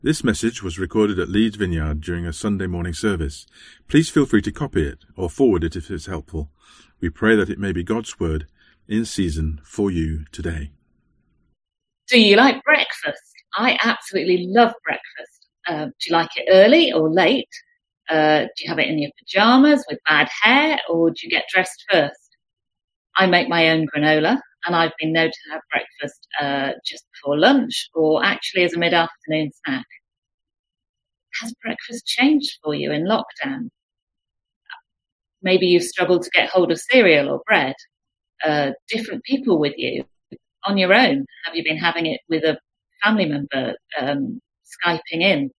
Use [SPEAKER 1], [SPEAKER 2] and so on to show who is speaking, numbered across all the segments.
[SPEAKER 1] This message was recorded at Leeds Vineyard during a Sunday morning service. Please feel free to copy it or forward it if it's helpful. We pray that it may be God's word in season for you today.
[SPEAKER 2] Do you like breakfast? I absolutely love breakfast. Do you like it early or late? Do you have it in your pajamas with bad hair, or do you get dressed first? I make my own granola, and I've been known to have breakfast just before lunch or actually as a mid-afternoon snack. Has breakfast changed for you in lockdown? Maybe you've struggled to get hold of cereal or bread. Different people with you on your own. Have you been having it with a family member, Skyping in?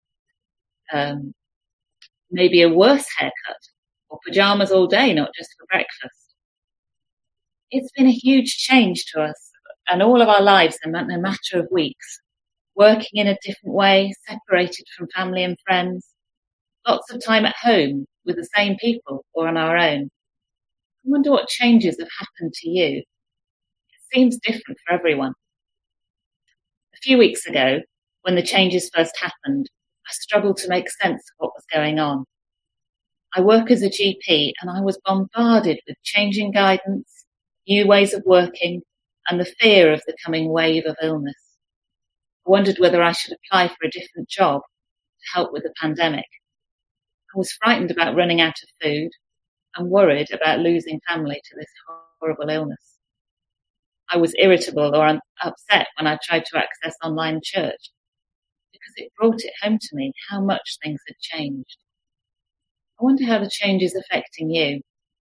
[SPEAKER 2] Maybe a worse haircut or pajamas all day, not just for breakfast. It's been a huge change to us and all of our lives in a matter of weeks. Working in a different way, separated from family and friends. Lots of time at home with the same people or on our own. I wonder what changes have happened to you. It seems different for everyone. A few weeks ago, when the changes first happened, I struggled to make sense of what was going on. I work as a GP and I was bombarded with changing guidance, new ways of working, and the fear of the coming wave of illness. I wondered whether I should apply for a different job to help with the pandemic. I was frightened about running out of food and worried about losing family to this horrible illness. I was irritable or upset when I tried to access online church because it brought it home to me how much things had changed. I wonder how the change is affecting you.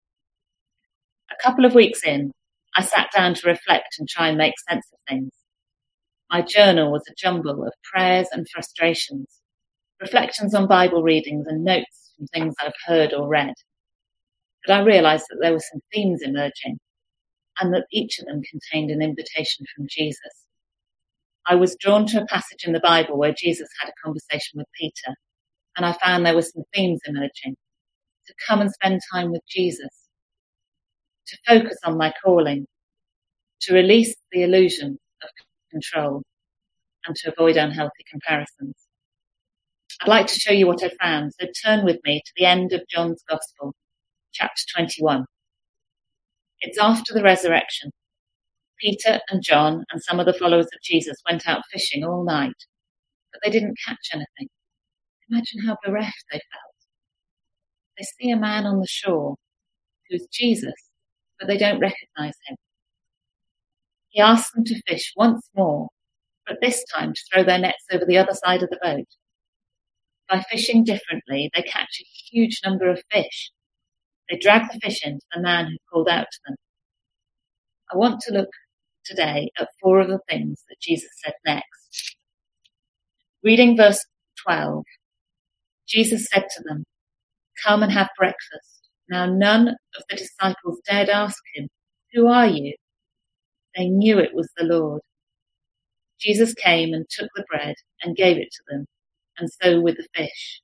[SPEAKER 2] A couple of weeks in, I sat down to reflect and try and make sense of things. My journal was a jumble of prayers and frustrations, reflections on Bible readings and notes from things I've heard or read. But I realised that there were some themes emerging, and that each of them contained an invitation from Jesus. I was drawn to a passage in the Bible where Jesus had a conversation with Peter, and I found there were some themes emerging. To come and spend time with Jesus, to focus on my calling, to release the illusion of control, and to avoid unhealthy comparisons. I'd like to show you what I found, so turn with me to the end of John's Gospel, chapter 21. It's after the resurrection. Peter and John and some of the followers of Jesus went out fishing all night, but they didn't catch anything. Imagine how bereft they felt. They see a man on the shore who's Jesus, but they don't recognize him. He asks them to fish once more, but this time to throw their nets over the other side of the boat. By fishing differently, they catch a huge number of fish. They drag the fish in to the man who called out to them. I want to look today at 4 of the things that Jesus said next. Reading verse 12, Jesus said to them, "Come and have breakfast." Now none of the disciples dared ask him, "Who are you?" They knew it was the Lord. Jesus came and took the bread and gave it to them, and so with the fish.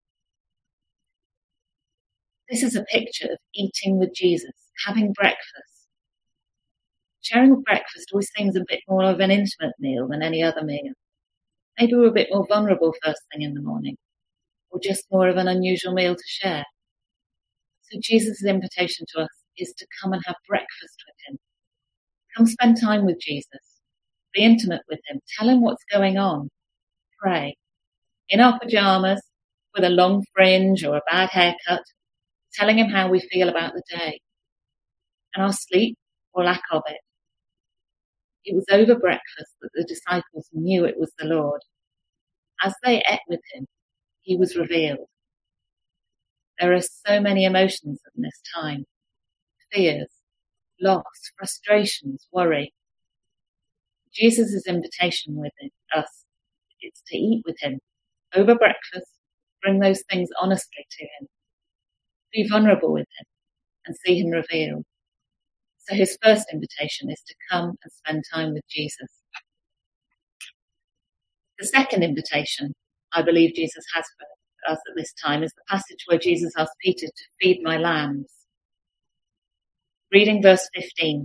[SPEAKER 2] This is a picture of eating with Jesus, having breakfast. Sharing breakfast always seems a bit more of an intimate meal than any other meal. Maybe we're a bit more vulnerable first thing in the morning, or just more of an unusual meal to share. So Jesus' invitation to us is to come and have breakfast with him. Come spend time with Jesus. Be intimate with him. Tell him what's going on. Pray. In our pajamas, with a long fringe or a bad haircut, telling him how we feel about the day and our sleep or lack of it. It was over breakfast that the disciples knew it was the Lord. As they ate with him, he was revealed. There are so many emotions in this time. Fears, loss, frustrations, worry. Jesus' invitation with us, it's to eat with him. Over breakfast, bring those things honestly to him. Be vulnerable with him and see him revealed. So his first invitation is to come and spend time with Jesus. The second invitation I believe Jesus has for us at this time is the passage where Jesus asked Peter to feed my lambs. Reading verse 15.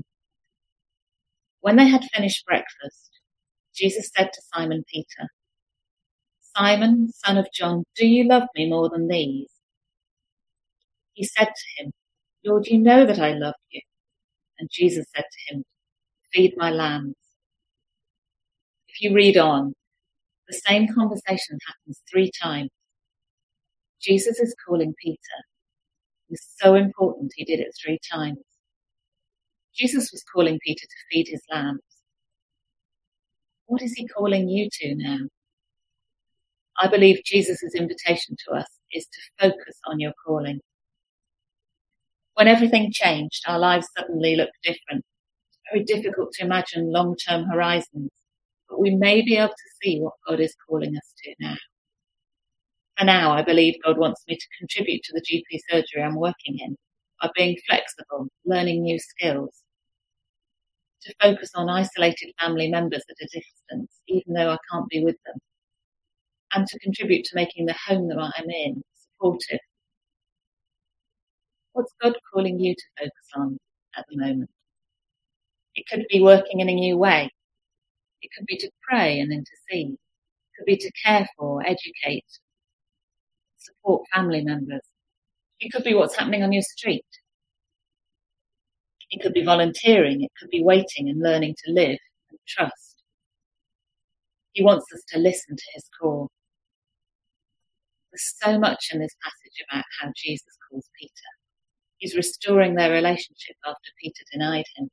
[SPEAKER 2] When they had finished breakfast, Jesus said to Simon Peter, "Simon, son of John, do you love me more than these?" He said to him, "Lord, you know that I love you." And Jesus said to him, "Feed my lambs." If you read on, the same conversation happens 3 times. Jesus is calling Peter. It's so important he did it 3 times. Jesus was calling Peter to feed his lambs. What is he calling you to now? I believe Jesus' invitation to us is to focus on your calling. When everything changed, our lives suddenly looked different. It's very difficult to imagine long-term horizons, but we may be able to see what God is calling us to now. For now, I believe God wants me to contribute to the GP surgery I'm working in by being flexible, learning new skills, to focus on isolated family members at a distance, even though I can't be with them, and to contribute to making the home that I'm in supportive. What's God calling you to focus on at the moment? It could be working in a new way. It could be to pray and intercede. It could be to care for, educate, support family members. It could be what's happening on your street. It could be volunteering. It could be waiting and learning to live and trust. He wants us to listen to his call. There's so much in this passage about how Jesus calls Peter. He's restoring their relationship after Peter denied him.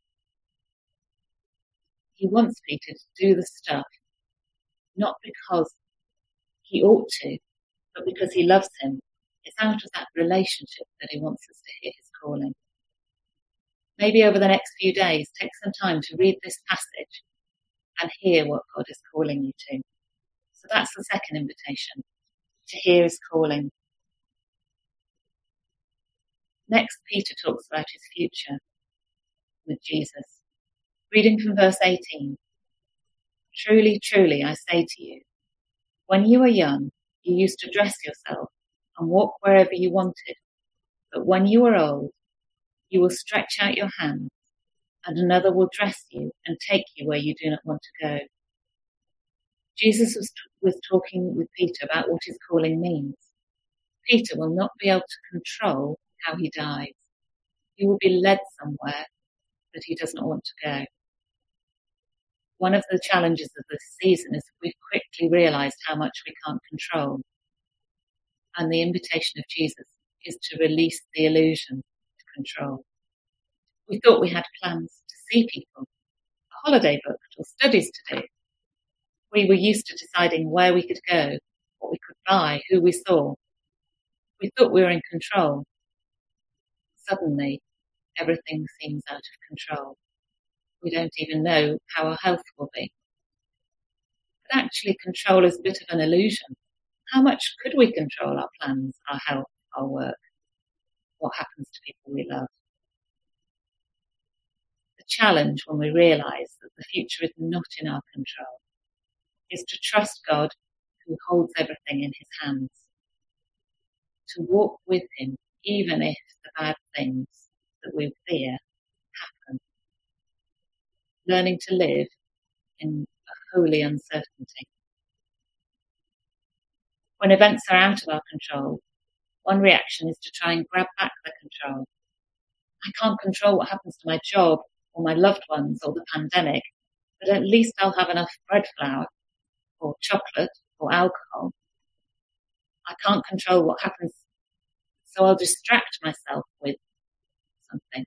[SPEAKER 2] He wants Peter to do the stuff, not because he ought to, but because he loves him. It's out of that relationship that he wants us to hear his calling. Maybe over the next few days, take some time to read this passage and hear what God is calling you to. So that's the second invitation, to hear his calling. Next, Peter talks about his future with Jesus. Reading from verse 18. "Truly, truly, I say to you, when you were young, you used to dress yourself and walk wherever you wanted. But when you are old, you will stretch out your hands, and another will dress you and take you where you do not want to go." Jesus was talking with Peter about what his calling means. Peter will not be able to control how he dies. He will be led somewhere that he does not want to go. One of the challenges of this season is that we've quickly realised how much we can't control. And the invitation of Jesus is to release the illusion of control. We thought we had plans to see people, a holiday booked or studies to do. We were used to deciding where we could go, what we could buy, who we saw. We thought we were in control. Suddenly, everything seems out of control. We don't even know how our health will be. But actually, control is a bit of an illusion. How much could we control our plans, our health, our work? What happens to people we love? The challenge when we realise that the future is not in our control is to trust God who holds everything in his hands. To walk with him even if the bad things that we fear happen. Learning to live in a holy uncertainty. When events are out of our control, one reaction is to try and grab back the control. I can't control what happens to my job or my loved ones or the pandemic, but at least I'll have enough bread flour or chocolate or alcohol. I can't control what happens, so I'll distract myself with something.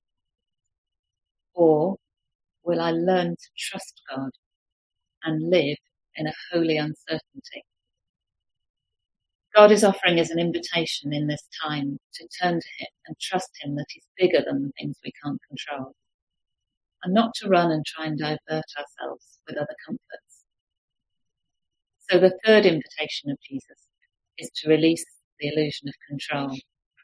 [SPEAKER 2] Or will I learn to trust God and live in a holy uncertainty? God is offering us an invitation in this time to turn to him and trust him that he's bigger than the things we can't control, and not to run and try and divert ourselves with other comforts. So the third invitation of Jesus is to release the illusion of control.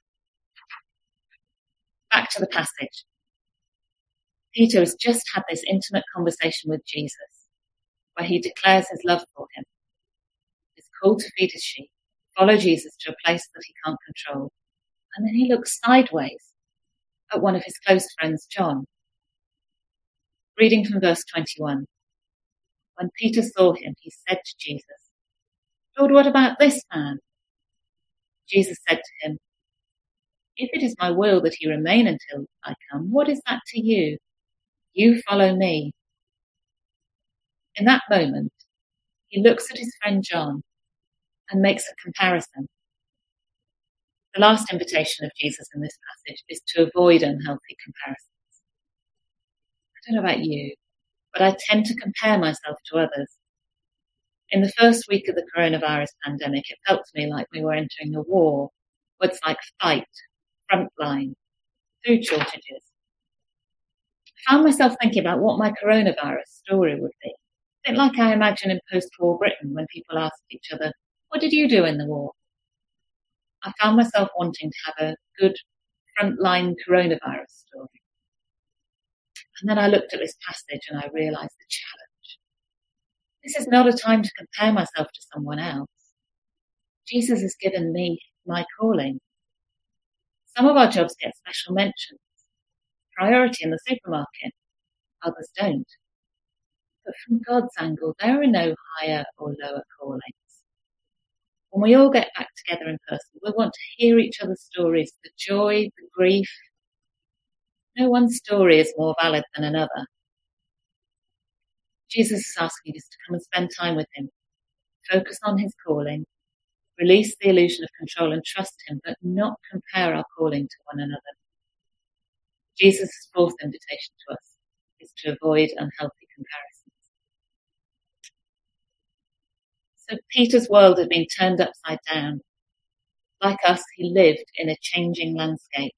[SPEAKER 2] Back to the passage. Peter has just had this intimate conversation with Jesus, where he declares his love for him. He's called to feed his sheep, follow Jesus to a place that he can't control, and then he looks sideways at one of his close friends, John. Reading from verse 21. When Peter saw him, he said to Jesus, Lord, what about this man? Jesus said to him, if it is my will that he remain until I come, what is that to you? You follow me. In that moment, he looks at his friend John and makes a comparison. The last invitation of Jesus in this passage is to avoid unhealthy comparisons. I don't know about you, but I tend to compare myself to others. In the first week of the coronavirus pandemic, it felt to me like we were entering a war. Words like fight, frontline, food shortages. I found myself thinking about what my coronavirus story would be. A bit like I imagine in post-war Britain when people asked each other, what did you do in the war? I found myself wanting to have a good frontline coronavirus story. And then I looked at this passage and I realised the challenge. This is not a time to compare myself to someone else. Jesus has given me my calling. Some of our jobs get special mentions, priority in the supermarket, others don't. But from God's angle, there are no higher or lower callings. When we all get back together in person, we want to hear each other's stories, the joy, the grief. No one story is more valid than another. Jesus is asking us to come and spend time with him, focus on his calling, release the illusion of control and trust him, but not compare our calling to one another. Jesus' fourth invitation to us is to avoid unhealthy comparisons. So Peter's world had been turned upside down. Like us, he lived in a changing landscape.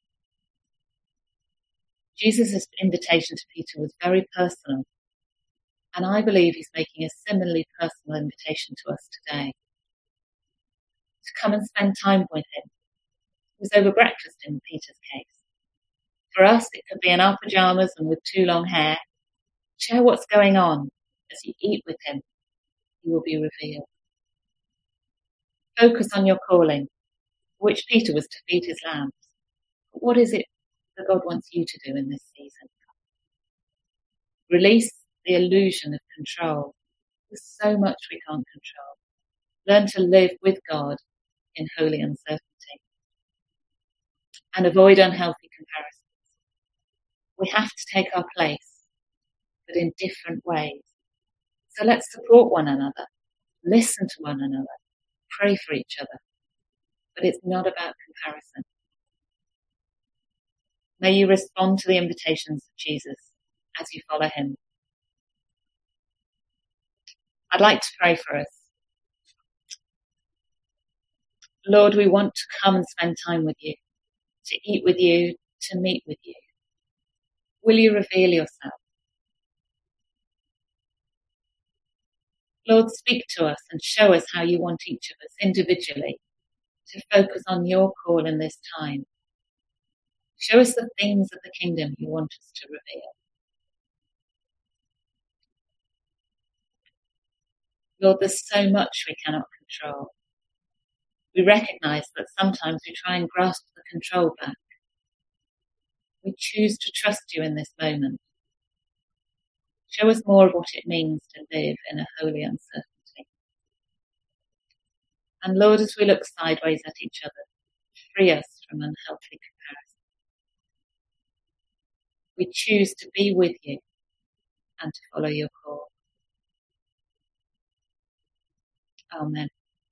[SPEAKER 2] Jesus' invitation to Peter was very personal, and I believe he's making a similarly personal invitation to us today. To come and spend time with him. It was over breakfast in Peter's case. For us, it could be in our pyjamas and with too long hair. Share what's going on as you eat with him. He will be revealed. Focus on your calling, which Peter was to feed his lambs. But what is it that God wants you to do in this season? Release the illusion of control. There's so much we can't control. Learn to live with God in holy uncertainty. And avoid unhealthy comparisons. We have to take our place, but in different ways. So let's support one another, listen to one another, pray for each other. But it's not about comparison. May you respond to the invitations of Jesus as you follow him. I'd like to pray for us. Lord, we want to come and spend time with you, to eat with you, to meet with you. Will you reveal yourself? Lord, speak to us and show us how you want each of us individually to focus on your call in this time. Show us the things of the kingdom you want us to reveal. Lord, there's so much we cannot control. We recognise that sometimes we try and grasp the control back. We choose to trust you in this moment. Show us more of what it means to live in a holy uncertainty. And Lord, as we look sideways at each other, free us from unhealthy comparison. We choose to be with you and to follow your call. Amen.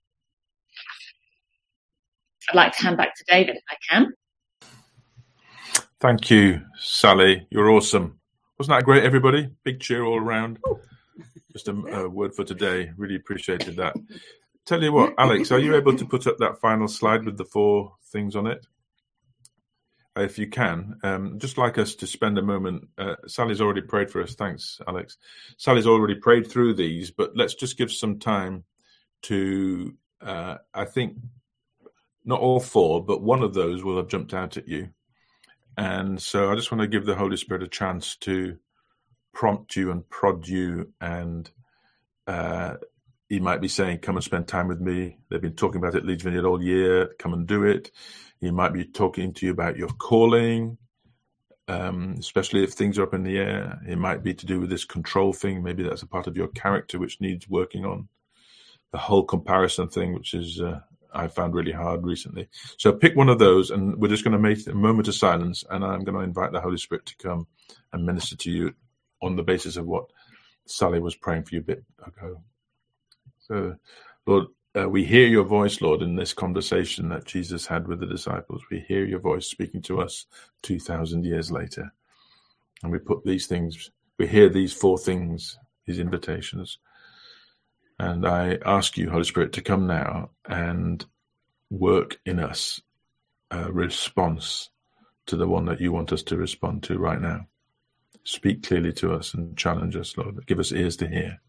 [SPEAKER 2] I'd like to hand back to David if I can.
[SPEAKER 1] Thank you, Sally. You're awesome. Wasn't that great, everybody? Big cheer all around. Just a word for today. Really appreciated that. Tell you what, Alex, are you able to put up that final slide with the 4 things on it? If you can, just like us to spend a moment. Sally's already prayed for us. Thanks, Alex. Sally's already prayed through these, but let's just give some time to, I think, not all 4, but one of those will have jumped out at you. And so I just want to give the Holy Spirit a chance to prompt you and prod you. And he might be saying, come and spend time with me. They've been talking about it at Leeds Vineyard all year. Come and do it. He might be talking to you about your calling, especially if things are up in the air. It might be to do with this control thing. Maybe that's a part of your character which needs working on. the whole comparison thing, which is I found really hard recently. So pick one of those, and we're just going to make a moment of silence, and I'm going to invite the Holy Spirit to come and minister to you on the basis of what Sally was praying for you a bit ago. So, Lord, we hear your voice, Lord, in this conversation that Jesus had with the disciples. We hear your voice speaking to us 2,000 years later. And we put these things, we hear these four things, these invitations. And I ask you, Holy Spirit, to come now and work in us a response to the one that you want us to respond to right now. Speak clearly to us and challenge us, Lord. Give us ears to hear.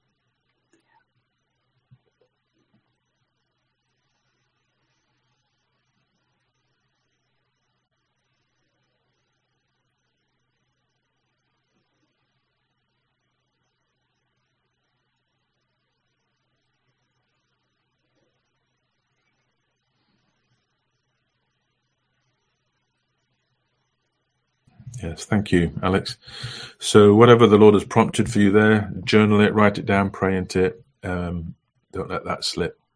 [SPEAKER 1] Yes, thank you, Alex. So whatever the Lord has prompted for you there, journal it, write it down, pray into it. Don't let that slip.